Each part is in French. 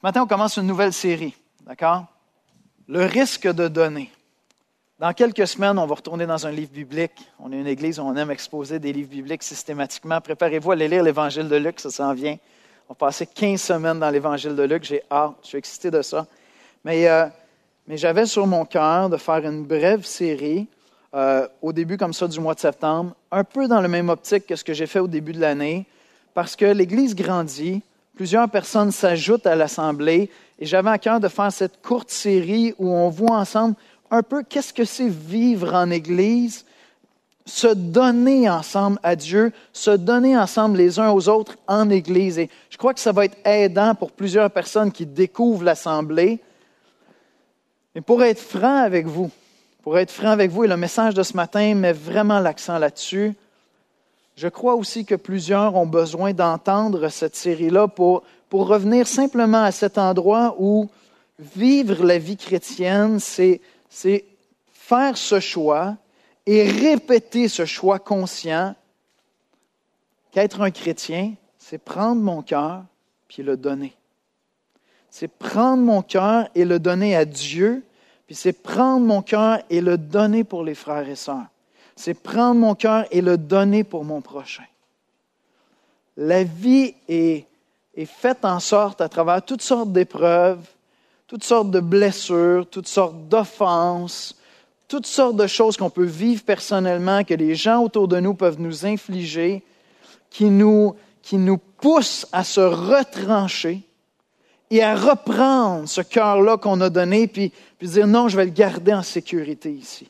Ce matin, on commence une nouvelle série, d'accord? Le risque de donner. Dans quelques semaines, on va retourner dans un livre biblique. On est une église où on aime exposer des livres bibliques systématiquement. Préparez-vous à aller lire l'Évangile de Luc, ça s'en vient. On va passer 15 semaines dans l'Évangile de Luc. J'ai hâte, je suis excité de ça. Mais j'avais sur mon cœur de faire une brève série au début comme ça du mois de septembre, un peu dans la même optique que ce que j'ai fait au début de l'année, parce que l'Église grandit, plusieurs personnes s'ajoutent à l'Assemblée, et j'avais à cœur de faire cette courte série où on voit ensemble un peu qu'est-ce que c'est vivre en Église, se donner ensemble à Dieu, se donner ensemble les uns aux autres en Église. Et je crois que ça va être aidant pour plusieurs personnes qui découvrent l'Assemblée. Mais pour être franc avec vous, et le message de ce matin met vraiment l'accent là-dessus, je crois aussi que plusieurs ont besoin d'entendre cette série-là pour revenir simplement à cet endroit où vivre la vie chrétienne, c'est faire ce choix et répéter ce choix conscient qu'être un chrétien, c'est prendre mon cœur puis le donner. C'est prendre mon cœur et le donner à Dieu, puis c'est prendre mon cœur et le donner pour les frères et sœurs. C'est prendre mon cœur et le donner pour mon prochain. La vie est faite en sorte, à travers toutes sortes d'épreuves, toutes sortes de blessures, toutes sortes d'offenses, toutes sortes de choses qu'on peut vivre personnellement, que les gens autour de nous peuvent nous infliger, qui nous poussent à se retrancher et à reprendre ce cœur-là qu'on a donné, puis dire non, je vais le garder en sécurité ici.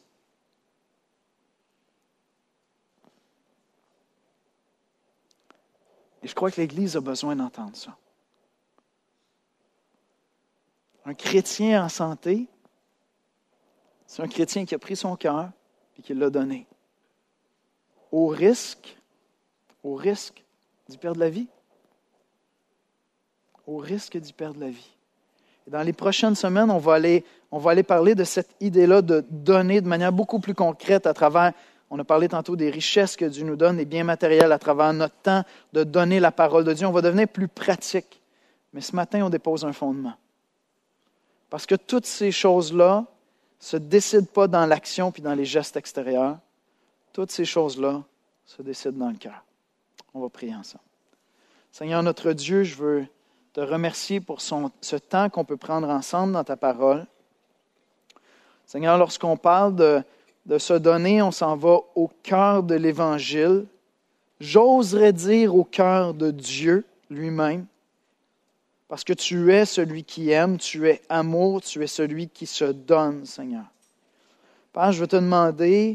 Et je crois que l'Église a besoin d'entendre ça. Un chrétien en santé, c'est un chrétien qui a pris son cœur et qui l'a donné. Au risque d'y perdre la vie. Au risque d'y perdre la vie. Et dans les prochaines semaines, on va aller parler de cette idée-là de donner de manière beaucoup plus concrète à travers, on a parlé tantôt des richesses que Dieu nous donne, des biens matériels à travers notre temps, de donner la parole de Dieu. On va devenir plus pratique. Mais ce matin, on dépose un fondement. Parce que toutes ces choses-là ne se décident pas dans l'action puis dans les gestes extérieurs. Toutes ces choses-là se décident dans le cœur. On va prier ensemble. Seigneur notre Dieu, je veux te remercier pour ce temps qu'on peut prendre ensemble dans ta parole. Seigneur, lorsqu'on parle de se donner, on s'en va au cœur de l'Évangile. J'oserais dire au cœur de Dieu lui-même, parce que tu es celui qui aime, tu es amour, tu es celui qui se donne, Seigneur. Père, je veux te demander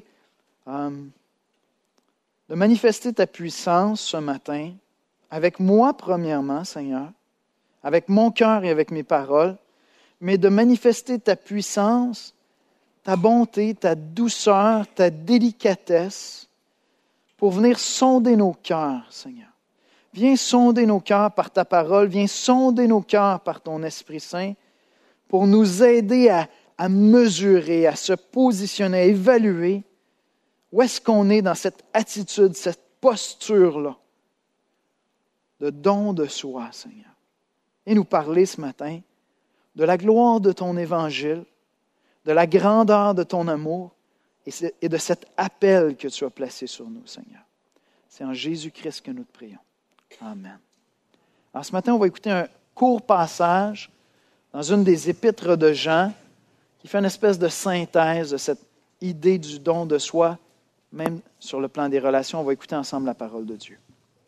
de manifester ta puissance ce matin, avec moi premièrement, Seigneur, avec mon cœur et avec mes paroles, mais de manifester ta puissance, ta bonté, ta douceur, ta délicatesse, pour venir sonder nos cœurs, Seigneur. Viens sonder nos cœurs par ta parole, viens sonder nos cœurs par ton Esprit Saint, pour nous aider à mesurer, à se positionner, à évaluer où est-ce qu'on est dans cette attitude, cette posture-là de don de soi, Seigneur. Et nous parler ce matin de la gloire de ton Évangile, de la grandeur de ton amour et de cet appel que tu as placé sur nous, Seigneur. C'est en Jésus-Christ que nous te prions. Amen. Alors ce matin, on va écouter un court passage dans une des épîtres de Jean qui fait une espèce de synthèse de cette idée du don de soi, même sur le plan des relations. On va écouter ensemble la parole de Dieu.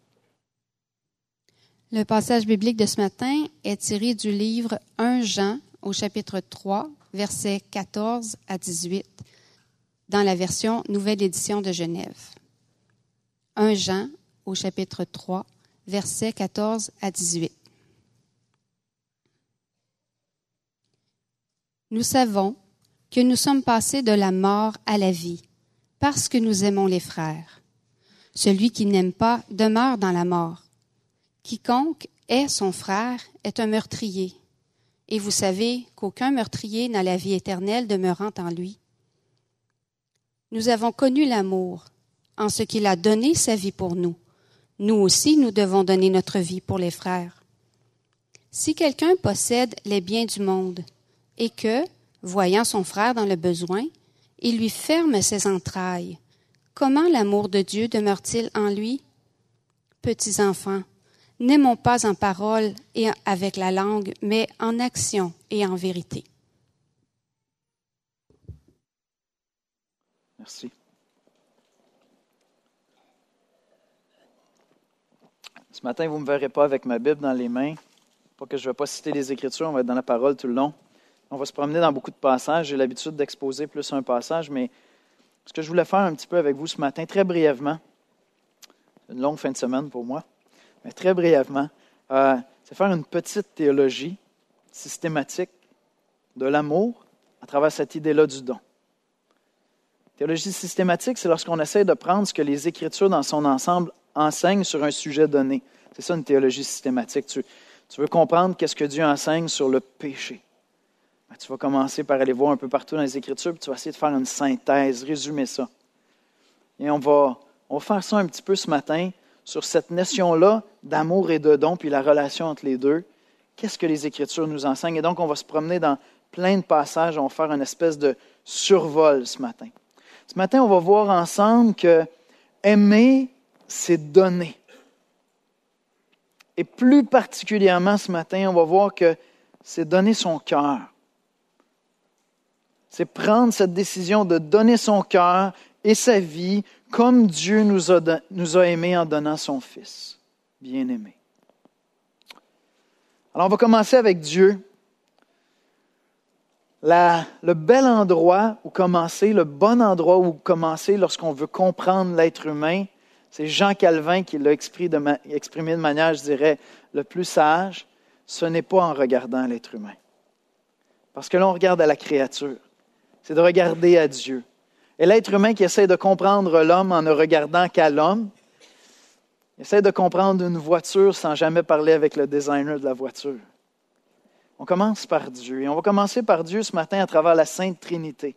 Le passage biblique de ce matin est tiré du livre 1 Jean au chapitre 3, versets 14 à 18, dans la version Nouvelle Édition de Genève. 1 Jean au chapitre 3, versets 14 à 18. Nous savons que nous sommes passés de la mort à la vie, parce que nous aimons les frères. Celui qui n'aime pas demeure dans la mort. Quiconque est son frère est un meurtrier. Et vous savez qu'aucun meurtrier n'a la vie éternelle demeurant en lui. Nous avons connu l'amour en ce qu'il a donné sa vie pour nous. Nous aussi, nous devons donner notre vie pour les frères. Si quelqu'un possède les biens du monde et que, voyant son frère dans le besoin, il lui ferme ses entrailles, comment l'amour de Dieu demeure-t-il en lui? Petits enfants, n'aimons pas en parole et avec la langue, mais en action et en vérité. Merci. Ce matin, vous ne me verrez pas avec ma Bible dans les mains. Pas que je ne vais pas citer les Écritures, on va être dans la parole tout le long. On va se promener dans beaucoup de passages. J'ai l'habitude d'exposer plus un passage, mais ce que je voulais faire un petit peu avec vous ce matin, très brièvement, c'est une longue fin de semaine pour moi, mais très brièvement, c'est faire une petite théologie systématique de l'amour à travers cette idée-là du don. Théologie systématique, c'est lorsqu'on essaie de prendre ce que les Écritures dans son ensemble enseignent sur un sujet donné. C'est ça une théologie systématique. Tu veux comprendre qu'est-ce que Dieu enseigne sur le péché. Tu vas commencer par aller voir un peu partout dans les Écritures, puis tu vas essayer de faire une synthèse, résumer ça. Et on va faire ça un petit peu ce matin sur cette notion-là d'amour et de don, puis la relation entre les deux. Qu'est-ce que les Écritures nous enseignent? Et donc, on va se promener dans plein de passages. On va faire une espèce de survol ce matin. Ce matin, on va voir ensemble que aimer, c'est donner. Et plus particulièrement ce matin, on va voir que c'est donner son cœur. C'est prendre cette décision de donner son cœur et sa vie comme Dieu nous a aimés en donnant son Fils bien-aimé. Alors, on va commencer avec Dieu. Le bel endroit où commencer, le bon endroit où commencer lorsqu'on veut comprendre l'être humain, c'est Jean Calvin qui l'a exprimé de manière, je dirais, le plus sage. Ce n'est pas en regardant l'être humain. Parce que là, on regarde à la créature. C'est de regarder à Dieu. Et l'être humain qui essaie de comprendre l'homme en ne regardant qu'à l'homme, essaie de comprendre une voiture sans jamais parler avec le designer de la voiture. On commence par Dieu. Et on va commencer par Dieu ce matin à travers la Sainte Trinité.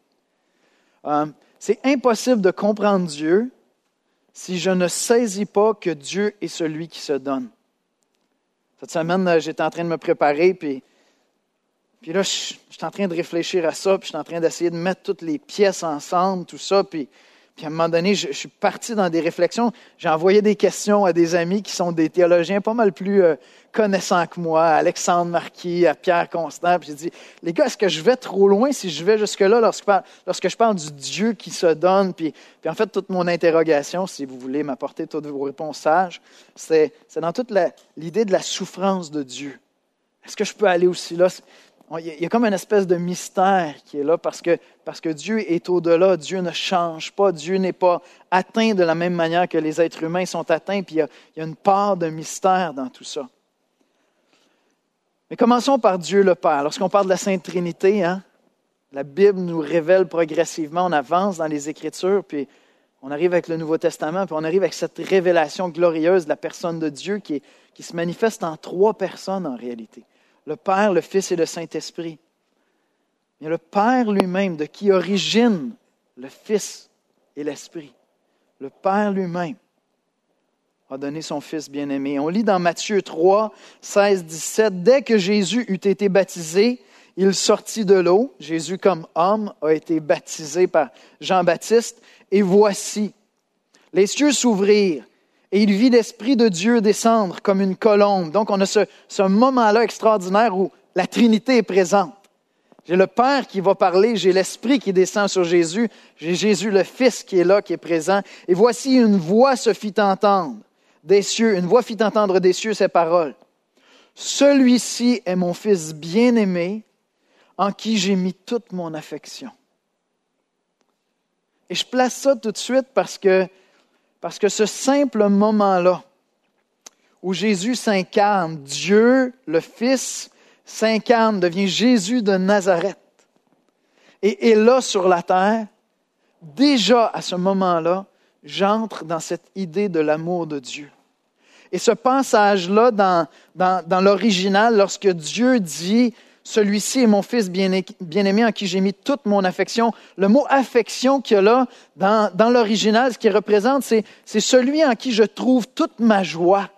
C'est impossible de comprendre Dieu si je ne saisis pas que Dieu est celui qui se donne. Cette semaine, j'étais en train de me préparer, puis là, je suis en train de réfléchir à ça, puis je suis en train d'essayer de mettre toutes les pièces ensemble, tout ça, puis à un moment donné, je suis parti dans des réflexions. J'ai envoyé des questions à des amis qui sont des théologiens pas mal plus connaissants que moi, à Alexandre Marquis, à Pierre Constant. Puis j'ai dit, les gars, est-ce que je vais trop loin si je vais jusque-là lorsque je parle du Dieu qui se donne? Puis en fait, toute mon interrogation, si vous voulez m'apporter toutes vos réponses sages, c'est dans toute l'idée de la souffrance de Dieu. Est-ce que je peux aller aussi là? Il y a comme une espèce de mystère qui est là parce que Dieu est au-delà. Dieu ne change pas. Dieu n'est pas atteint de la même manière que les êtres humains sont atteints. Puis il y a une part de mystère dans tout ça. Mais commençons par Dieu le Père. Lorsqu'on parle de la Sainte Trinité, la Bible nous révèle progressivement, on avance dans les Écritures, puis on arrive avec le Nouveau Testament, puis on arrive avec cette révélation glorieuse de la personne de Dieu qui se manifeste en 3 personnes en réalité. Le Père, le Fils et le Saint-Esprit. Il y a le Père lui-même, de qui origine le Fils et l'Esprit. Le Père lui-même a donné son Fils bien-aimé. On lit dans Matthieu 3, 16, 17, « Dès que Jésus eut été baptisé, il sortit de l'eau. » Jésus, comme homme, a été baptisé par Jean-Baptiste. « Et voici, les cieux s'ouvrirent. Et il vit l'Esprit de Dieu descendre comme une colombe. » Donc, on a ce moment-là extraordinaire où la Trinité est présente. J'ai le Père qui va parler, j'ai l'Esprit qui descend sur Jésus, j'ai Jésus le Fils qui est là, qui est présent. Et voici une voix se fit entendre des cieux, une voix fit entendre des cieux ces paroles. « Celui-ci est mon Fils bien-aimé, en qui j'ai mis toute mon affection. » Et je place ça tout de suite parce que ce simple moment-là, où Jésus s'incarne, Dieu, le Fils, s'incarne, devient Jésus de Nazareth, et est là sur la terre, déjà à ce moment-là, j'entre dans cette idée de l'amour de Dieu. Et ce passage-là, dans l'original, lorsque Dieu dit « Celui-ci est mon Fils bien-aimé en qui j'ai mis toute mon affection », le mot « affection » qu'il y a là, dans l'original, ce qu'il représente, c'est celui en qui je trouve toute ma joie,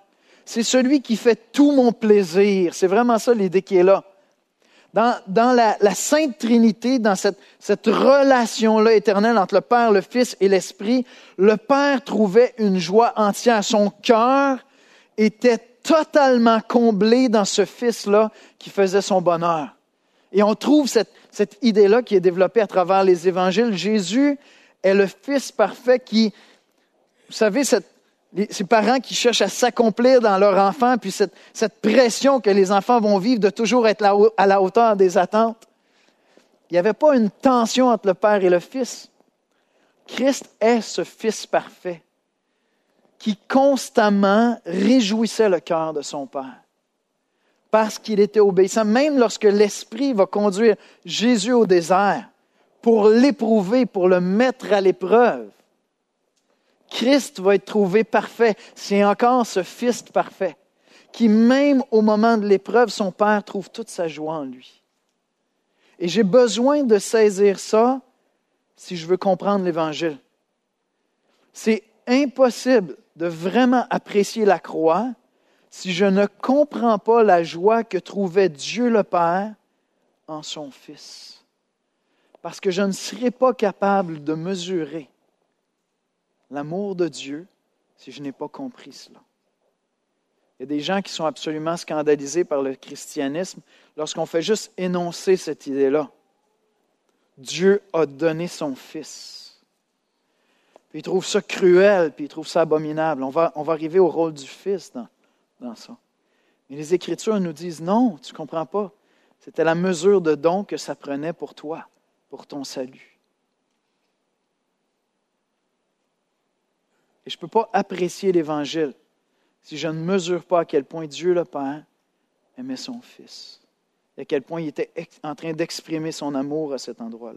c'est celui qui fait tout mon plaisir. C'est vraiment ça l'idée qui est là. Dans la Sainte Trinité, dans cette relation-là éternelle entre le Père, le Fils et l'Esprit, le Père trouvait une joie entière. Son cœur était totalement comblé dans ce Fils-là qui faisait son bonheur. Et on trouve cette idée-là qui est développée à travers les évangiles. Jésus est le Fils parfait qui, vous savez, ces parents qui cherchent à s'accomplir dans leur enfant, puis cette pression que les enfants vont vivre de toujours être à la hauteur des attentes. Il n'y avait pas une tension entre le Père et le Fils. Christ est ce Fils parfait qui constamment réjouissait le cœur de son Père parce qu'il était obéissant. Même lorsque l'Esprit va conduire Jésus au désert pour l'éprouver, pour le mettre à l'épreuve, Christ va être trouvé parfait. C'est encore ce Fils parfait qui, même au moment de l'épreuve, son Père trouve toute sa joie en lui. Et j'ai besoin de saisir ça si je veux comprendre l'Évangile. C'est impossible de vraiment apprécier la croix si je ne comprends pas la joie que trouvait Dieu le Père en son Fils. Parce que je ne serai pas capable de mesurer l'amour de Dieu si je n'ai pas compris cela. Il y a des gens qui sont absolument scandalisés par le christianisme lorsqu'on fait juste énoncer cette idée-là. Dieu a donné son Fils. Puis ils trouvent ça cruel, puis ils trouvent ça abominable. On va arriver au rôle du Fils dans ça. Mais les Écritures nous disent non, tu ne comprends pas. C'était la mesure de don que ça prenait pour toi, pour ton salut. Et je ne peux pas apprécier l'Évangile si je ne mesure pas à quel point Dieu le Père aimait son Fils. Et à quel point il était en train d'exprimer son amour à cet endroit-là.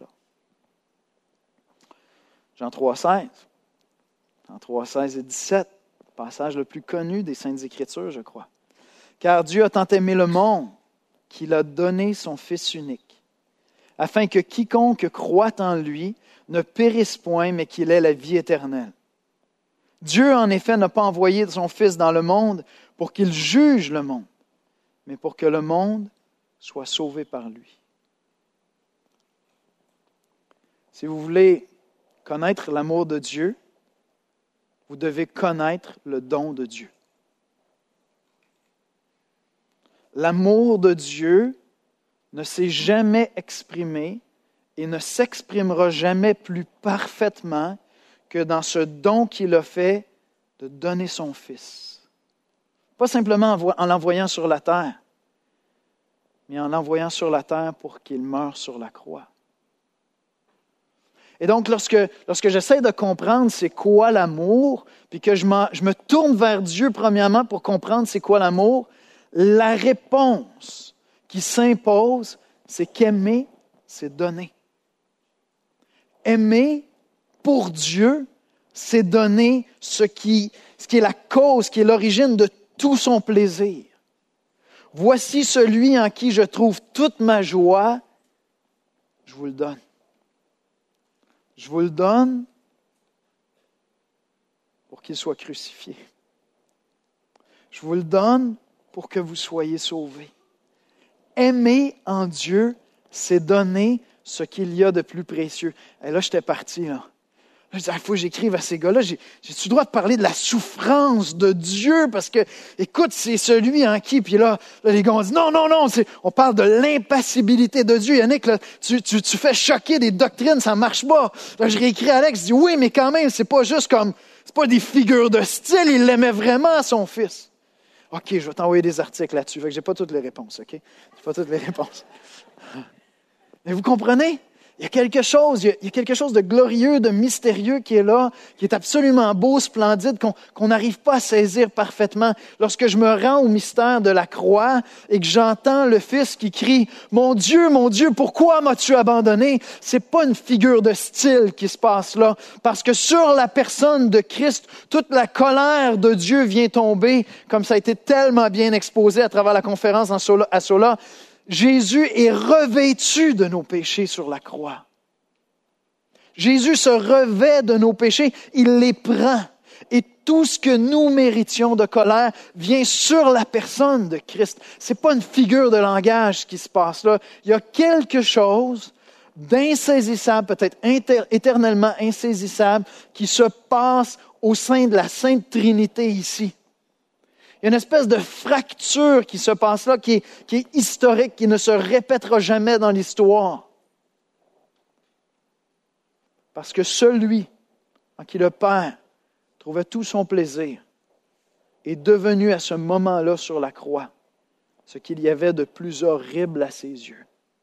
Jean 3,16. Jean 3,16 et 17. Le passage le plus connu des Saintes Écritures, je crois. Car Dieu a tant aimé le monde qu'il a donné son Fils unique, afin que quiconque croit en lui ne périsse point, mais qu'il ait la vie éternelle. Dieu, en effet, n'a pas envoyé son Fils dans le monde pour qu'il juge le monde, mais pour que le monde soit sauvé par lui. Si vous voulez connaître l'amour de Dieu, vous devez connaître le don de Dieu. L'amour de Dieu ne s'est jamais exprimé et ne s'exprimera jamais plus parfaitement que dans ce don qu'il a fait de donner son Fils. Pas simplement en l'envoyant sur la terre, mais en l'envoyant sur la terre pour qu'il meure sur la croix. Et donc, lorsque j'essaie de comprendre c'est quoi l'amour, puis que je me tourne vers Dieu premièrement pour comprendre c'est quoi l'amour, la réponse qui s'impose, c'est qu'aimer, c'est donner. Aimer pour Dieu, c'est donner ce qui est la cause, qui est l'origine de tout son plaisir. Voici celui en qui je trouve toute ma joie, je vous le donne. Je vous le donne pour qu'il soit crucifié. Je vous le donne pour que vous soyez sauvés. Aimer en Dieu, c'est donner ce qu'il y a de plus précieux. Et là, j'étais parti, là. Je disais, il faut que j'écrive à ces gars-là. J'ai-tu le droit de parler de la souffrance de Dieu? Parce que, écoute, c'est celui en qui... Puis là les gars ont dit, non, on parle de l'impassibilité de Dieu. Yannick, là, tu fais choquer des doctrines, ça marche pas. Là, je réécris à Alex, je dis, oui, mais quand même, c'est pas juste comme... C'est pas des figures de style, il l'aimait vraiment, son Fils. OK, je vais t'envoyer des articles là-dessus. Fait que j'ai pas toutes les réponses, OK? J'ai pas toutes les réponses. Mais vous comprenez? Il y a quelque chose de glorieux, de mystérieux qui est là, qui est absolument beau, splendide, qu'on n'arrive pas à saisir parfaitement. Lorsque je me rends au mystère de la croix et que j'entends le Fils qui crie « Mon Dieu, pourquoi m'as-tu abandonné? » C'est pas une figure de style qui se passe là, parce que sur la personne de Christ, toute la colère de Dieu vient tomber, comme ça a été tellement bien exposé à travers la conférence à Sola. Jésus est revêtu de nos péchés sur la croix. Jésus se revêt de nos péchés, il les prend. Et tout ce que nous méritions de colère vient sur la personne de Christ. Ce n'est pas une figure de langage qui se passe là. Il y a quelque chose d'insaisissable, peut-être éternellement insaisissable, qui se passe au sein de la Sainte Trinité ici. Il y a une espèce de fracture qui se passe là, qui est historique, qui ne se répétera jamais dans l'histoire. Parce que celui en qui le Père trouvait tout son plaisir est devenu à ce moment-là sur la croix ce qu'il y avait de plus horrible à ses yeux.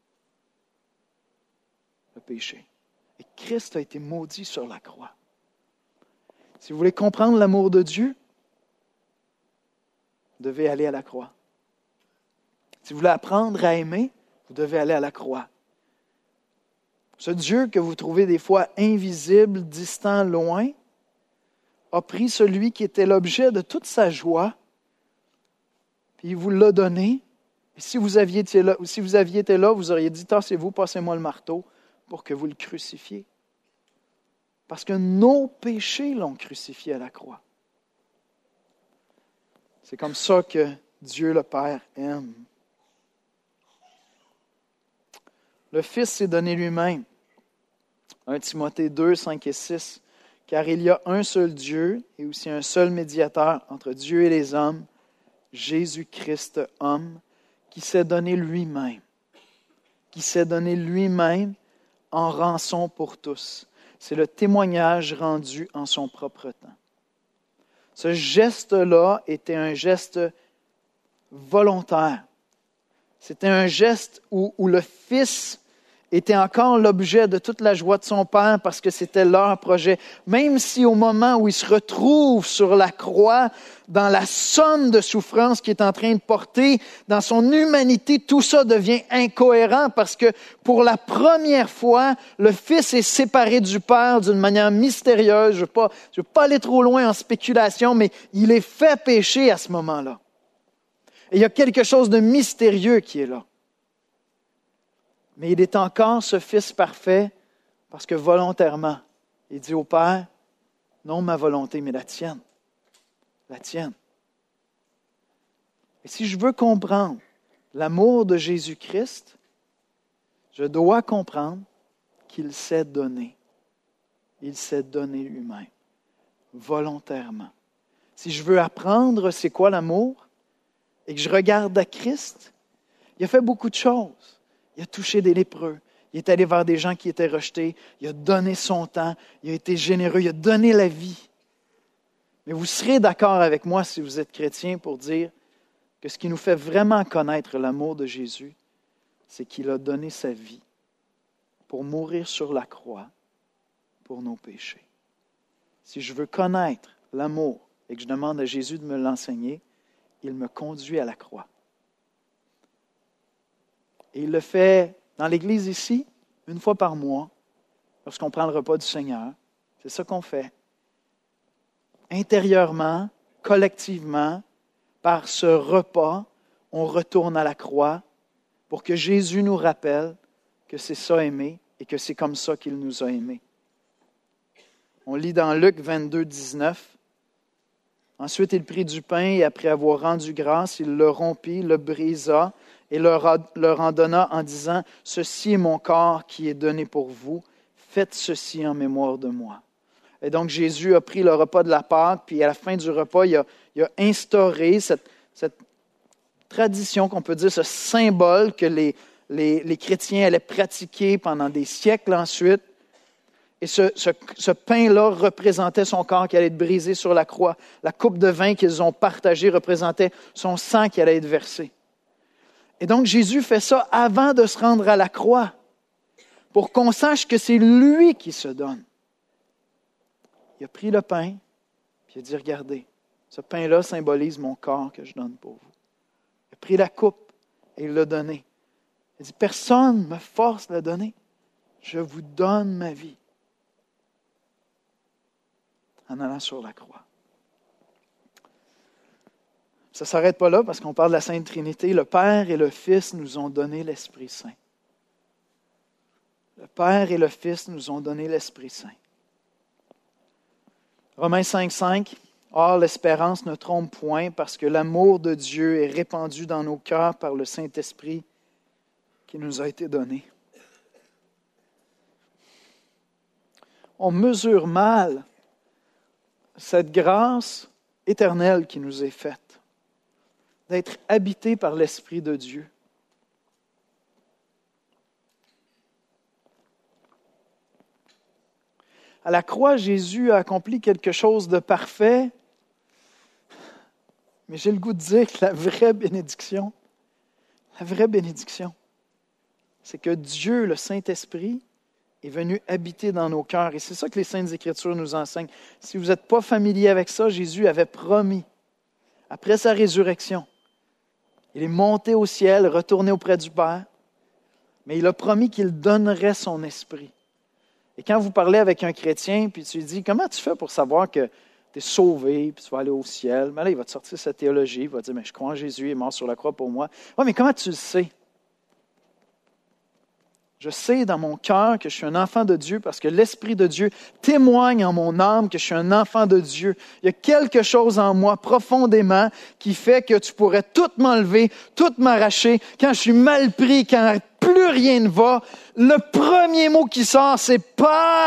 Le péché. Et Christ a été maudit sur la croix. Si vous voulez comprendre l'amour de Dieu, vous devez aller à la croix. Si vous voulez apprendre à aimer, vous devez aller à la croix. Ce Dieu que vous trouvez des fois invisible, distant, loin, a pris celui qui était l'objet de toute sa joie, puis il vous l'a donné. Et si vous aviez été là, vous auriez dit, tassez-vous, passez-moi le marteau pour que vous le crucifiez. Parce que nos péchés l'ont crucifié à la croix. C'est comme ça que Dieu le Père aime. Le Fils s'est donné lui-même. 1 Timothée 2, 5 et 6. Car il y a un seul Dieu et aussi un seul médiateur entre Dieu et les hommes, Jésus-Christ, homme, qui s'est donné lui-même. Qui s'est donné lui-même en rançon pour tous. C'est le témoignage rendu en son propre temps. Ce geste-là était un geste volontaire. C'était un geste où le Fils était encore l'objet de toute la joie de son Père parce que c'était leur projet. Même si au moment où il se retrouve sur la croix, dans la somme de souffrance qu'il est en train de porter, dans son humanité, tout ça devient incohérent parce que pour la première fois, le Fils est séparé du Père d'une manière mystérieuse. Je ne veux pas aller trop loin en spéculation, mais il est fait pécher à ce moment-là. Et il y a quelque chose de mystérieux qui est là. Mais il est encore ce Fils parfait parce que volontairement, il dit au Père, non ma volonté, mais la tienne. La tienne. Et si je veux comprendre l'amour de Jésus-Christ, je dois comprendre qu'il s'est donné. Il s'est donné lui-même, volontairement. Si je veux apprendre c'est quoi l'amour et que je regarde à Christ, il a fait beaucoup de choses. Il a touché des lépreux. Il est allé vers des gens qui étaient rejetés. Il a donné son temps. Il a été généreux. Il a donné la vie. Mais vous serez d'accord avec moi si vous êtes chrétien pour dire que ce qui nous fait vraiment connaître l'amour de Jésus, c'est qu'il a donné sa vie pour mourir sur la croix pour nos péchés. Si je veux connaître l'amour et que je demande à Jésus de me l'enseigner, il me conduit à la croix. Et il le fait dans l'Église ici, une fois par mois, lorsqu'on prend le repas du Seigneur. C'est ça qu'on fait. Intérieurement, collectivement, par ce repas, on retourne à la croix pour que Jésus nous rappelle que c'est ça aimer et que c'est comme ça qu'il nous a aimés. On lit dans Luc 22, 19. Ensuite, il prit du pain et après avoir rendu grâce, il le rompit, le brisa et leur en donna en disant, « Ceci est mon corps qui est donné pour vous. Faites ceci en mémoire de moi. » Et donc, Jésus a pris le repas de la Pâque, puis à la fin du repas, il a instauré cette tradition qu'on peut dire, ce symbole que les chrétiens allaient pratiquer pendant des siècles ensuite. Et ce pain-là représentait son corps qui allait être brisé sur la croix. La coupe de vin qu'ils ont partagée représentait son sang qui allait être versé. Et donc, Jésus fait ça avant de se rendre à la croix, pour qu'on sache que c'est lui qui se donne. Il a pris le pain, puis il a dit, regardez, ce pain-là symbolise mon corps que je donne pour vous. Il a pris la coupe et il l'a donnée. Il a dit, personne ne me force de la donner. Je vous donne ma vie. En allant sur la croix. Ça ne s'arrête pas là parce qu'on parle de la Sainte Trinité. Le Père et le Fils nous ont donné l'Esprit Saint. Le Père et le Fils nous ont donné l'Esprit Saint. Romains 5:5. Or, l'espérance ne trompe point parce que l'amour de Dieu est répandu dans nos cœurs par le Saint-Esprit qui nous a été donné. On mesure mal cette grâce éternelle qui nous est faite, d'être habité par l'Esprit de Dieu. À la croix, Jésus a accompli quelque chose de parfait, mais j'ai le goût de dire que la vraie bénédiction, c'est que Dieu, le Saint-Esprit, est venu habiter dans nos cœurs. Et c'est ça que les Saintes Écritures nous enseignent. Si vous n'êtes pas familier avec ça, Jésus avait promis, après sa résurrection, il est monté au ciel, retourné auprès du Père, mais il a promis qu'il donnerait son esprit. Et quand vous parlez avec un chrétien, puis tu lui dis, comment tu fais pour savoir que tu es sauvé, puis tu vas aller au ciel? Mais là, il va te sortir sa théologie, il va te dire, mais je crois en Jésus, il est mort sur la croix pour moi. Oui, mais comment tu le sais? Je sais dans mon cœur que je suis un enfant de Dieu parce que l'Esprit de Dieu témoigne en mon âme que je suis un enfant de Dieu. Il y a quelque chose en moi profondément qui fait que tu pourrais tout m'enlever, tout m'arracher. Quand je suis mal pris, quand plus rien ne va, le premier mot qui sort, c'est « Père ».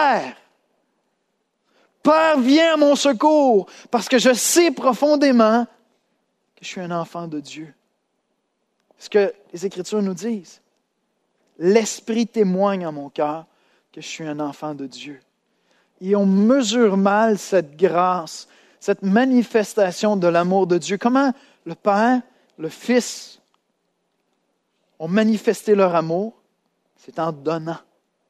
Père, viens à mon secours parce que je sais profondément que je suis un enfant de Dieu. C'est ce que les Écritures nous disent. L'Esprit témoigne en mon cœur que je suis un enfant de Dieu. Et on mesure mal cette grâce, cette manifestation de l'amour de Dieu. Comment le Père, le Fils ont manifesté leur amour? C'est en donnant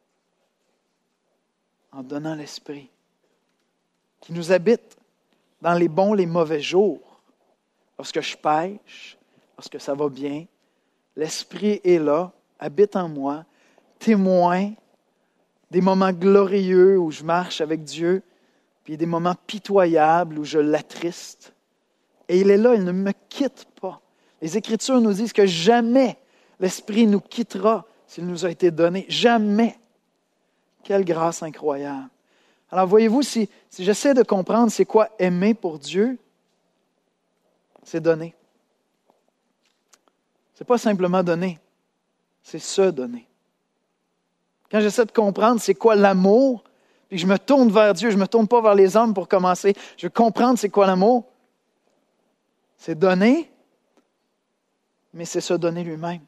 l'Esprit qui nous habite dans les bons, les mauvais jours. Lorsque je pêche, lorsque ça va bien, l'Esprit est là, habite en moi, témoin des moments glorieux où je marche avec Dieu, puis des moments pitoyables où je l'attriste. Et il est là, il ne me quitte pas. Les Écritures nous disent que jamais l'Esprit nous quittera s'il nous a été donné. Jamais. Quelle grâce incroyable. Alors voyez-vous, si j'essaie de comprendre c'est quoi aimer pour Dieu, c'est donner. Ce n'est pas simplement donner. C'est se donner. Quand j'essaie de comprendre c'est quoi l'amour, puis que je me tourne vers Dieu, je ne me tourne pas vers les hommes pour commencer, je veux comprendre c'est quoi l'amour, c'est donner, mais c'est se donner lui-même.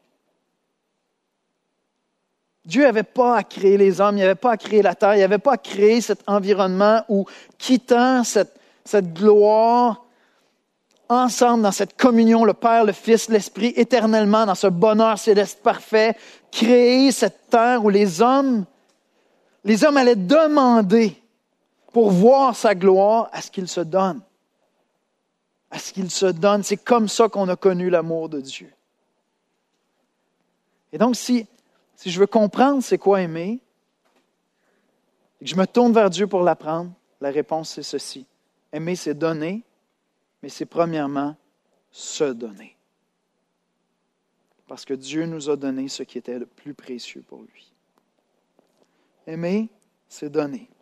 Dieu n'avait pas à créer les hommes, il n'avait pas à créer la terre, il n'avait pas à créer cet environnement où, quittant cette gloire, ensemble dans cette communion, le Père, le Fils, l'Esprit, éternellement dans ce bonheur céleste parfait, créer cette terre où les hommes allaient demander pour voir sa gloire à ce qu'il se donne. À ce qu'il se donne. C'est comme ça qu'on a connu l'amour de Dieu. Et donc, si je veux comprendre c'est quoi aimer, et que je me tourne vers Dieu pour l'apprendre, la réponse c'est ceci. Aimer, c'est donner, mais c'est premièrement se donner. Parce que Dieu nous a donné ce qui était le plus précieux pour lui. Aimer, c'est donner.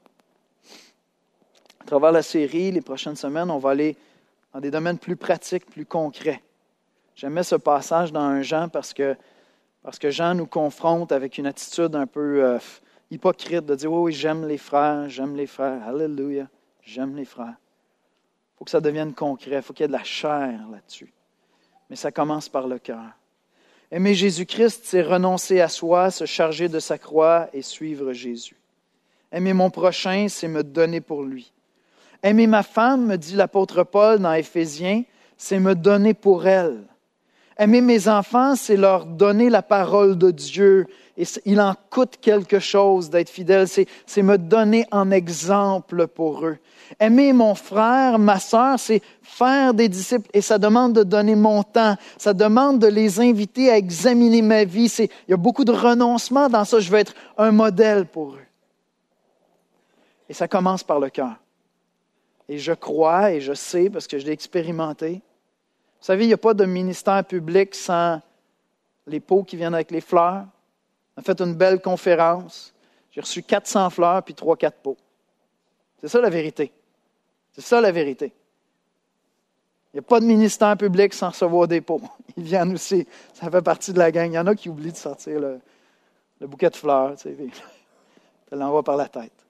À travers la série, les prochaines semaines, on va aller dans des domaines plus pratiques, plus concrets. J'aimais ce passage dans 1 Jean parce que Jean nous confronte avec une attitude un peu hypocrite de dire « Oui, j'aime les frères, alléluia, j'aime les frères ». Il faut que ça devienne concret, il faut qu'il y ait de la chair là-dessus. Mais ça commence par le cœur. Aimer Jésus-Christ, c'est renoncer à soi, se charger de sa croix et suivre Jésus. Aimer mon prochain, c'est me donner pour lui. Aimer ma femme, me dit l'apôtre Paul dans Éphésiens, c'est me donner pour elle. Aimer mes enfants, c'est leur donner la parole de Dieu. Et il en coûte quelque chose d'être fidèle. C'est me donner en exemple pour eux. Aimer mon frère, ma sœur, c'est faire des disciples. Et ça demande de donner mon temps. Ça demande de les inviter à examiner ma vie. Il y a beaucoup de renoncement dans ça. Je veux être un modèle pour eux. Et ça commence par le cœur. Et je crois et je sais, parce que je l'ai expérimenté. Vous savez, il n'y a pas de ministère public sans les pots qui viennent avec les fleurs. On a fait une belle conférence. J'ai reçu 400 fleurs puis 3-4 pots. C'est ça la vérité. C'est ça la vérité. Il n'y a pas de ministère public sans recevoir des pots. Ils viennent aussi. Ça fait partie de la gang. Il y en a qui oublient de sortir le bouquet de fleurs. Tu sais, te l'envoie par la tête.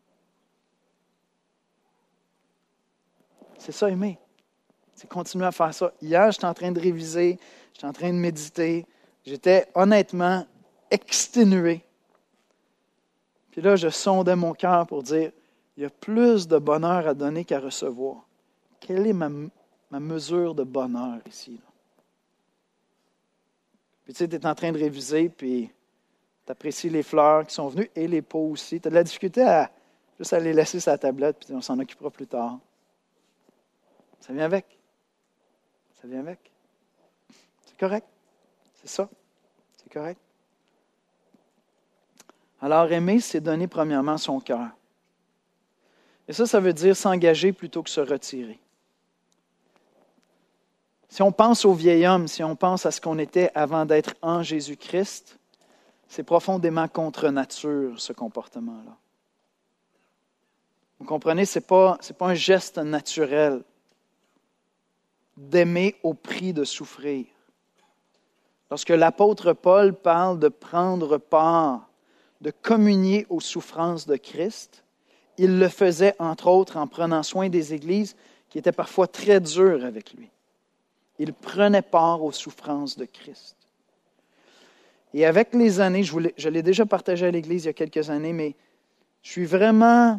C'est ça, aimer. C'est continuer à faire ça. Hier, j'étais en train de réviser, j'étais en train de méditer. J'étais honnêtement exténué. Puis là, je sondais mon cœur pour dire, il y a plus de bonheur à donner qu'à recevoir. Quelle est ma mesure de bonheur ici? Là? Puis tu sais, tu es en train de réviser, puis tu apprécies les fleurs qui sont venues et les pots aussi. Tu as de la difficulté à juste à les laisser sur la tablette, puis on s'en occupera plus tard. Ça vient avec. Ça vient avec. C'est correct. C'est ça. C'est correct. Alors, aimer, c'est donner premièrement son cœur. Et ça veut dire s'engager plutôt que se retirer. Si on pense au vieil homme, si on pense à ce qu'on était avant d'être en Jésus-Christ, c'est profondément contre nature, ce comportement-là. Vous comprenez, ce n'est pas un geste naturel d'aimer au prix de souffrir. Lorsque l'apôtre Paul parle de prendre part, de communier aux souffrances de Christ, il le faisait entre autres en prenant soin des églises qui étaient parfois très dures avec lui. Il prenait part aux souffrances de Christ. Et avec les années, je l'ai déjà partagé à l'Église il y a quelques années, mais j'en suis vraiment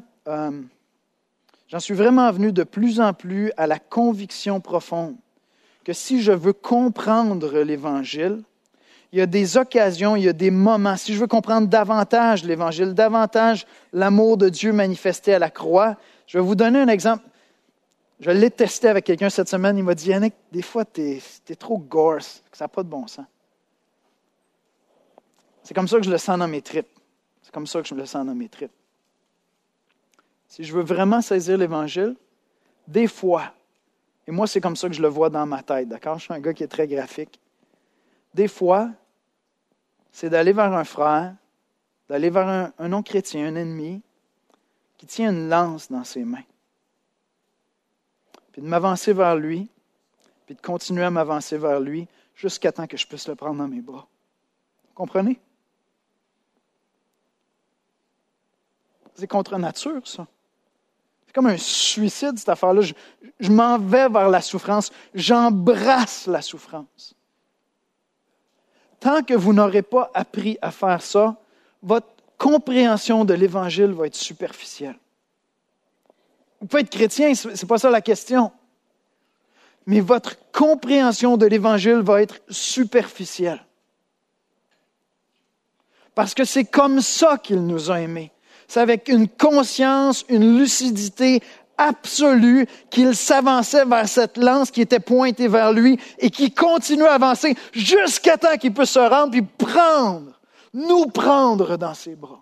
venu de plus en plus à la conviction profonde que si je veux comprendre l'Évangile, il y a des occasions, il y a des moments, si je veux comprendre davantage l'Évangile, davantage l'amour de Dieu manifesté à la croix, je vais vous donner un exemple. Je l'ai testé avec quelqu'un cette semaine, il m'a dit, Yannick, des fois, t'es trop gorse, ça n'a pas de bon sens. C'est comme ça que je le sens dans mes tripes. C'est comme ça que je le sens dans mes tripes. Si je veux vraiment saisir l'Évangile, des fois, et moi, c'est comme ça que je le vois dans ma tête, d'accord? Je suis un gars qui est très graphique. Des fois, c'est d'aller vers un frère, d'aller vers un non-chrétien, un ennemi, qui tient une lance dans ses mains. Puis de m'avancer vers lui, puis de continuer à m'avancer vers lui, jusqu'à temps que je puisse le prendre dans mes bras. Vous comprenez? C'est contre nature, ça. C'est comme un suicide, cette affaire-là. Je m'en vais vers la souffrance. J'embrasse la souffrance. Tant que vous n'aurez pas appris à faire ça, votre compréhension de l'Évangile va être superficielle. Vous pouvez être chrétien, ce n'est pas ça la question. Mais votre compréhension de l'Évangile va être superficielle. Parce que c'est comme ça qu'il nous a aimés. C'est avec une conscience, une lucidité absolue qu'il s'avançait vers cette lance qui était pointée vers lui et qui continue à avancer jusqu'à temps qu'il puisse se rendre puis nous prendre dans ses bras.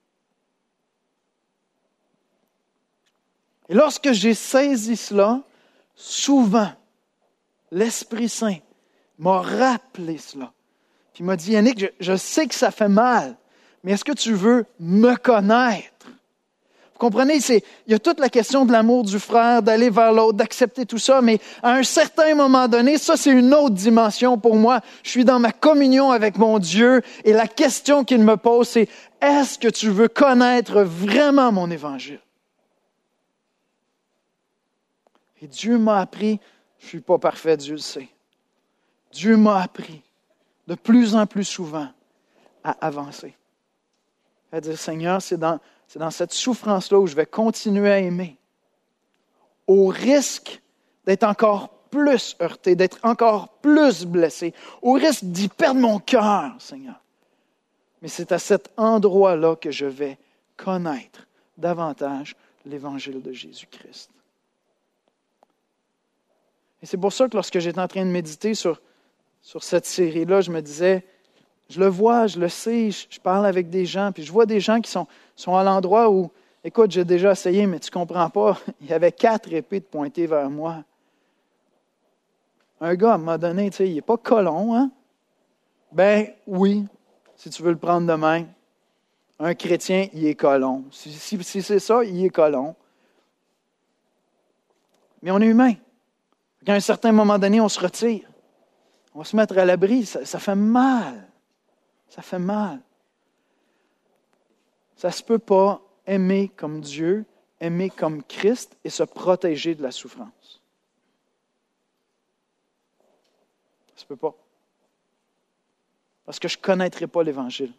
Et lorsque j'ai saisi cela, souvent, l'Esprit Saint m'a rappelé cela. Puis il m'a dit, Yannick, je sais que ça fait mal, mais est-ce que tu veux me connaître? Vous comprenez, il y a toute la question de l'amour du frère, d'aller vers l'autre, d'accepter tout ça, mais à un certain moment donné, ça c'est une autre dimension pour moi. Je suis dans ma communion avec mon Dieu et la question qu'il me pose, c'est, est-ce que tu veux connaître vraiment mon Évangile? Et Dieu m'a appris, je ne suis pas parfait, Dieu le sait. Dieu m'a appris de plus en plus souvent à avancer. À dire, Seigneur, c'est dans cette souffrance-là où je vais continuer à aimer, au risque d'être encore plus heurté, d'être encore plus blessé, au risque d'y perdre mon cœur, Seigneur. Mais c'est à cet endroit-là que je vais connaître davantage l'Évangile de Jésus-Christ. Et c'est pour ça que lorsque j'étais en train de méditer sur cette série-là, je me disais, je le vois, je le sais, je parle avec des gens, puis je vois des gens qui sont à l'endroit où, écoute, j'ai déjà essayé, mais tu ne comprends pas, il y avait 4 épées de pointées vers moi. Un gars, à un moment donné, tu sais, il n'est pas colon, hein? Ben oui, si tu veux le prendre de même. Un chrétien, il est colon. Si c'est ça, il est colon. Mais on est humain. À un certain moment donné, on se retire. On va se mettre à l'abri. Ça fait mal. Ça fait mal. Ça ne se peut pas aimer comme Dieu, aimer comme Christ et se protéger de la souffrance. Ça ne se peut pas. Parce que je ne connaîtrai pas l'Évangile.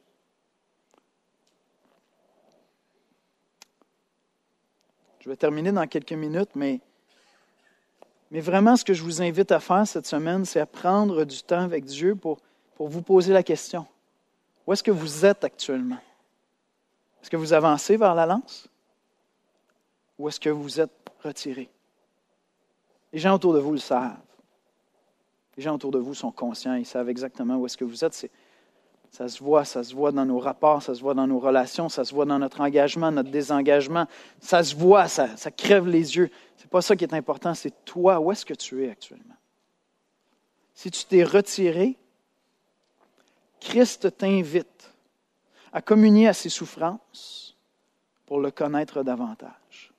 Je vais terminer dans quelques minutes, mais vraiment, ce que je vous invite à faire cette semaine, c'est à prendre du temps avec Dieu pour vous poser la question. Où est-ce que vous êtes actuellement? Est-ce que vous avancez vers la lance? Ou est-ce que vous êtes retiré? Les gens autour de vous le savent. Les gens autour de vous sont conscients, ils savent exactement où est-ce que vous êtes. Ça se voit dans nos rapports, ça se voit dans nos relations, ça se voit dans notre engagement, notre désengagement. Ça se voit, ça crève les yeux. Ce n'est pas ça qui est important, c'est toi, où est-ce que tu es actuellement? Si tu t'es retiré, Christ t'invite à communier à ses souffrances pour le connaître davantage.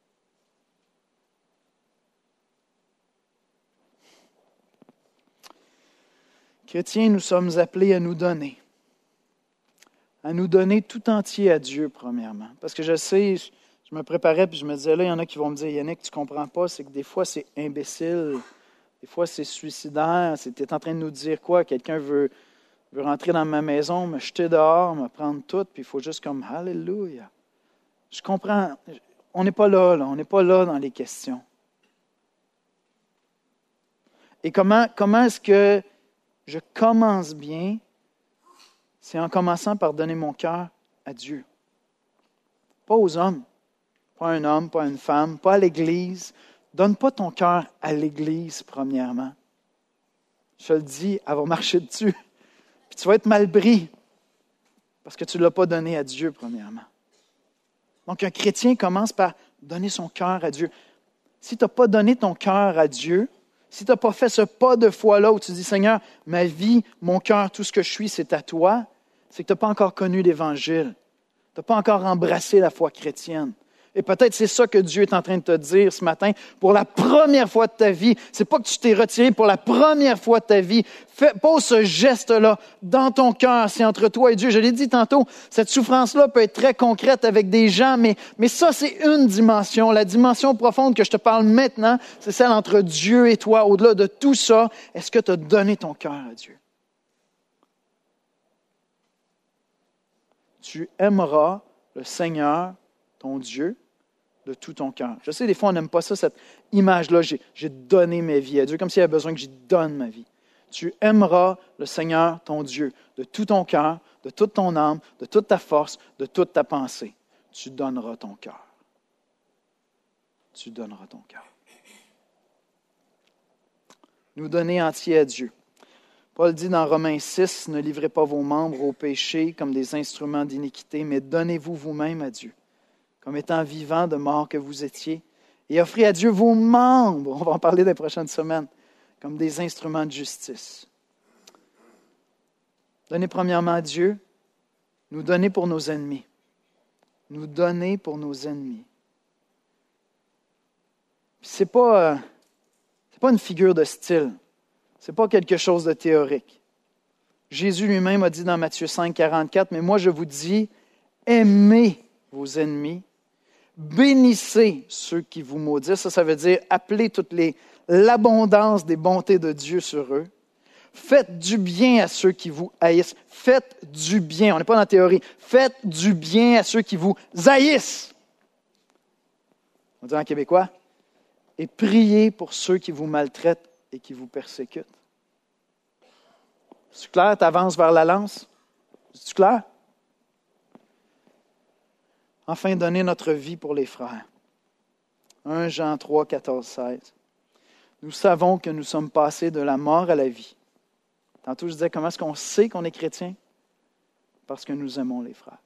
Chrétiens, nous sommes appelés à nous donner tout entier à Dieu, premièrement. Parce que je sais, je me préparais puis je me disais, là, il y en a qui vont me dire, Yannick, tu ne comprends pas, c'est que des fois, c'est imbécile, des fois, c'est suicidaire, tu es en train de nous dire quoi? Quelqu'un veut rentrer dans ma maison, me jeter dehors, me prendre tout, puis il faut juste comme, Alléluia. Je comprends, on n'est pas là, on n'est pas là dans les questions. Et comment est-ce que je commence bien? C'est en commençant par donner mon cœur à Dieu. Pas aux hommes. Pas à un homme, pas à une femme, pas à l'Église. Donne pas ton cœur à l'Église, premièrement. Je te le dis, elle va marcher dessus. Puis tu vas être mal pris parce que tu ne l'as pas donné à Dieu, premièrement. Donc, un chrétien commence par donner son cœur à Dieu. Si tu n'as pas donné ton cœur à Dieu, si tu n'as pas fait ce pas de foi-là où tu dis, Seigneur, ma vie, mon cœur, tout ce que je suis, c'est à toi, c'est que tu n'as pas encore connu l'Évangile. Tu n'as pas encore embrassé la foi chrétienne. Et peut-être c'est ça que Dieu est en train de te dire ce matin. Pour la première fois de ta vie, c'est pas que tu t'es retiré pour la première fois de ta vie. Pose ce geste-là dans ton cœur, c'est entre toi et Dieu. Je l'ai dit tantôt, cette souffrance-là peut être très concrète avec des gens, mais ça, c'est une dimension. La dimension profonde que je te parle maintenant, c'est celle entre Dieu et toi. Au-delà de tout ça, est-ce que tu as donné ton cœur à Dieu? Tu aimeras le Seigneur, ton Dieu, de tout ton cœur. Je sais, des fois, on n'aime pas ça, cette image-là. J'ai donné ma vie à Dieu, comme s'il y avait besoin que j'y donne ma vie. Tu aimeras le Seigneur, ton Dieu, de tout ton cœur, de toute ton âme, de toute ta force, de toute ta pensée. Tu donneras ton cœur. Tu donneras ton cœur. Nous donner entier à Dieu. Paul dit dans Romains 6, « Ne livrez pas vos membres au péché comme des instruments d'iniquité, mais donnez-vous vous-même à Dieu, comme étant vivants de mort que vous étiez, et offrez à Dieu vos membres, on va en parler dans les prochaines semaines, comme des instruments de justice. » Donner premièrement à Dieu, nous donner pour nos ennemis. Nous donner pour nos ennemis. Ce n'est pas une figure de style. Ce n'est pas quelque chose de théorique. Jésus lui-même a dit dans Matthieu 5, 44, « Mais moi je vous dis, aimez vos ennemis, bénissez ceux qui vous maudissent. » Ça veut dire appelez l'abondance des bontés de Dieu sur eux. Faites du bien à ceux qui vous haïssent. Faites du bien. On n'est pas dans la théorie. Faites du bien à ceux qui vous haïssent. On dit en québécois. Et priez pour ceux qui vous maltraitent et qui vous persécutent. C'est clair? Tu avances vers la lance? C'est clair? Enfin, donner notre vie pour les frères. 1 Jean 3, 14, 16. Nous savons que nous sommes passés de la mort à la vie. Tantôt, je disais, comment est-ce qu'on sait qu'on est chrétien? Parce que nous aimons les frères.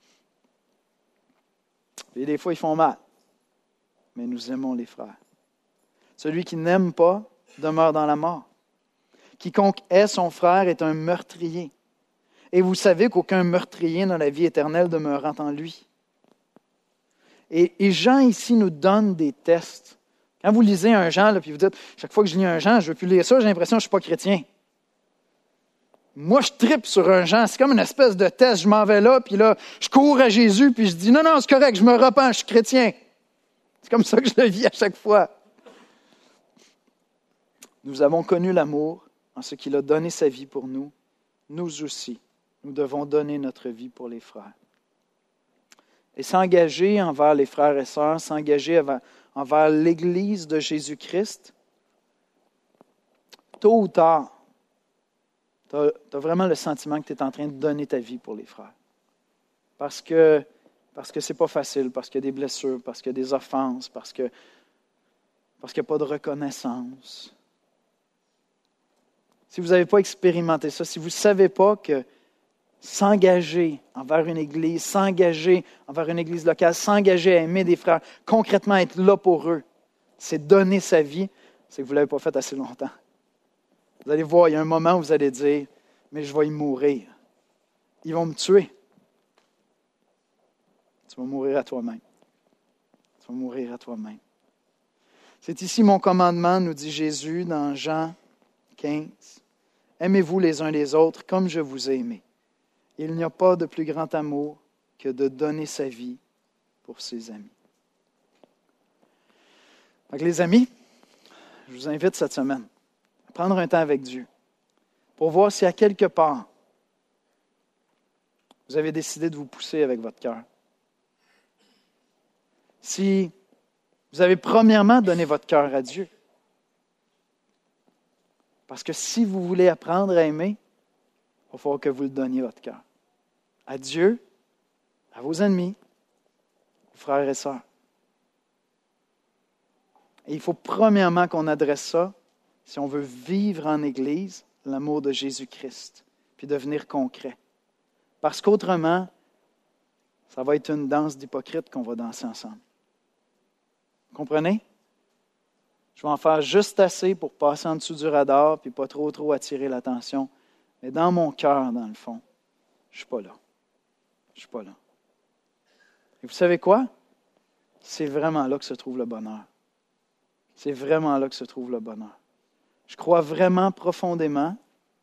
Et des fois, ils font mal. Mais nous aimons les frères. Celui qui n'aime pas demeure dans la mort. Quiconque hait son frère est un meurtrier. Et vous savez qu'aucun meurtrier dans la vie éternelle demeurant en lui. Et Jean ici nous donne des tests Quand vous lisez un Jean, là, puis vous dites, chaque fois que je lis un Jean, je ne veux plus lire ça, j'ai l'impression que je ne suis pas chrétien. Moi, je trippe sur un Jean. C'est comme une espèce de test. Je m'en vais là, puis là, je cours à Jésus, puis je dis, non, c'est correct, je me repens, je suis chrétien. C'est comme ça que je le vis à chaque fois. Nous avons connu l'amour en ce qu'il a donné sa vie pour nous. Nous aussi, nous devons donner notre vie pour les frères. Et s'engager envers les frères et sœurs, s'engager envers l'Église de Jésus-Christ, tôt ou tard, tu as vraiment le sentiment que tu es en train de donner ta vie pour les frères. Parce que c'est pas facile, parce qu'il y a des blessures, parce qu'il y a des offenses, parce qu'il n'y a pas de reconnaissance. Si vous n'avez pas expérimenté ça, si vous ne savez pas que s'engager envers une église, s'engager envers une église locale, s'engager à aimer des frères, concrètement être là pour eux, c'est donner sa vie, c'est que vous ne l'avez pas fait assez longtemps. Vous allez voir, il y a un moment où vous allez dire, mais je vais y mourir. Ils vont me tuer. Tu vas mourir à toi-même. Tu vas mourir à toi-même. C'est ici mon commandement, nous dit Jésus dans Jean 15. Aimez-vous les uns les autres comme je vous ai aimé. Il n'y a pas de plus grand amour que de donner sa vie pour ses amis. Donc, les amis, je vous invite cette semaine à prendre un temps avec Dieu pour voir si à quelque part vous avez décidé de vous pousser avec votre cœur. Si vous avez premièrement donné votre cœur à Dieu. Parce que si vous voulez apprendre à aimer, il va falloir que vous le donniez votre cœur. À Dieu, à vos ennemis, aux frères et sœurs. Et il faut premièrement qu'on adresse ça, si on veut vivre en Église, l'amour de Jésus-Christ, puis devenir concret. Parce qu'autrement, ça va être une danse d'hypocrite qu'on va danser ensemble. Vous comprenez? Je vais en faire juste assez pour passer en dessous du radar puis pas trop attirer l'attention. Mais dans mon cœur, dans le fond, je ne suis pas là. Je ne suis pas là. Et vous savez quoi? C'est vraiment là que se trouve le bonheur. C'est vraiment là que se trouve le bonheur. Je crois vraiment profondément,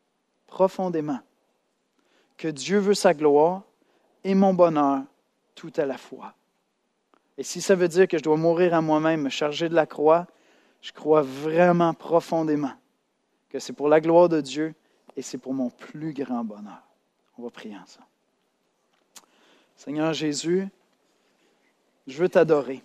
que Dieu veut sa gloire et mon bonheur tout à la fois. Et si ça veut dire que je dois mourir à moi-même, me charger de la croix, je crois vraiment profondément que c'est pour la gloire de Dieu et c'est pour mon plus grand bonheur. On va prier ensemble. Seigneur Jésus, je veux t'adorer.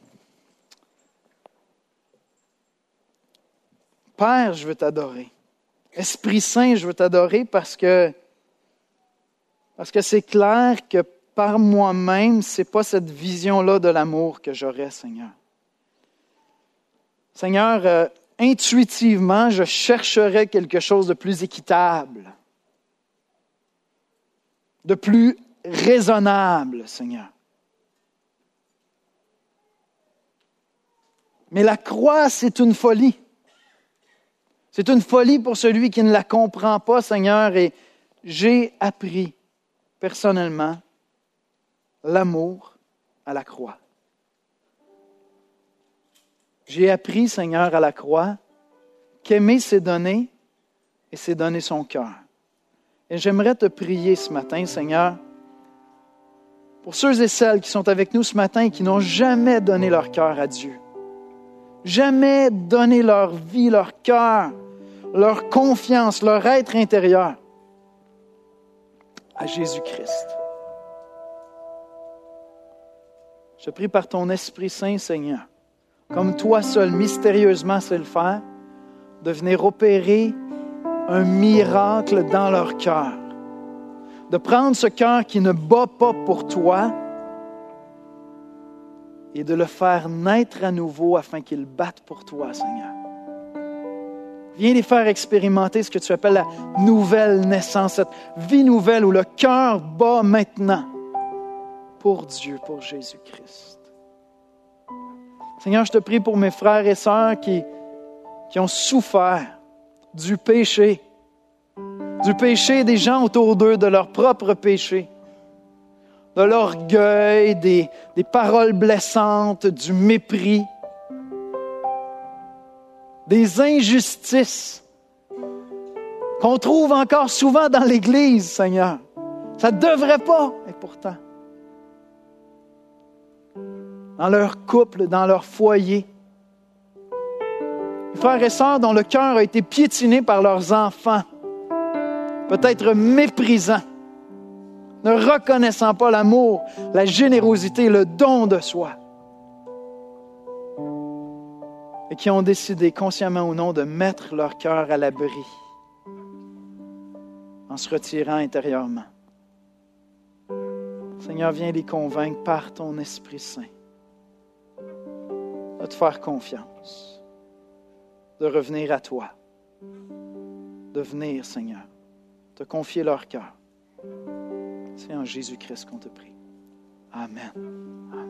Père, je veux t'adorer. Esprit Saint, je veux t'adorer parce que c'est clair que par moi-même, ce n'est pas cette vision-là de l'amour que j'aurais, Seigneur. Seigneur, intuitivement, je chercherais quelque chose de plus équitable, de plus raisonnable, Seigneur. Mais la croix, c'est une folie. C'est une folie pour celui qui ne la comprend pas, Seigneur, et j'ai appris personnellement l'amour à la croix. J'ai appris, Seigneur, à la croix, qu'aimer, c'est donner, et c'est donner son cœur. Et j'aimerais te prier ce matin, Seigneur, pour ceux et celles qui sont avec nous ce matin et qui n'ont jamais donné leur cœur à Dieu. Jamais donné leur vie, leur cœur, leur confiance, leur être intérieur à Jésus-Christ. Je prie par ton Esprit Saint, Seigneur, comme toi seul, mystérieusement sais le faire, de venir opérer un miracle dans leur cœur. De prendre ce cœur qui ne bat pas pour toi et de le faire naître à nouveau afin qu'il batte pour toi, Seigneur. Viens les faire expérimenter ce que tu appelles la nouvelle naissance, cette vie nouvelle où le cœur bat maintenant pour Dieu, pour Jésus-Christ. Seigneur, je te prie pour mes frères et sœurs qui ont souffert du péché des gens autour d'eux, de leur propre péché, de l'orgueil, des paroles blessantes, du mépris. des injustices qu'on trouve encore souvent dans l'Église, Seigneur. Ça ne devrait pas, et pourtant. Dans leur couple, dans leur foyer. Les frères et sœurs dont le cœur a été piétiné par leurs enfants, peut-être méprisant, ne reconnaissant pas l'amour, la générosité, le don de soi, et qui ont décidé, consciemment ou non, de mettre leur cœur à l'abri en se retirant intérieurement. Seigneur, viens les convaincre par ton Esprit Saint de te faire confiance, de revenir à toi, de venir, Seigneur, te confier leur cœur. C'est en Jésus-Christ qu'on te prie. Amen. Amen.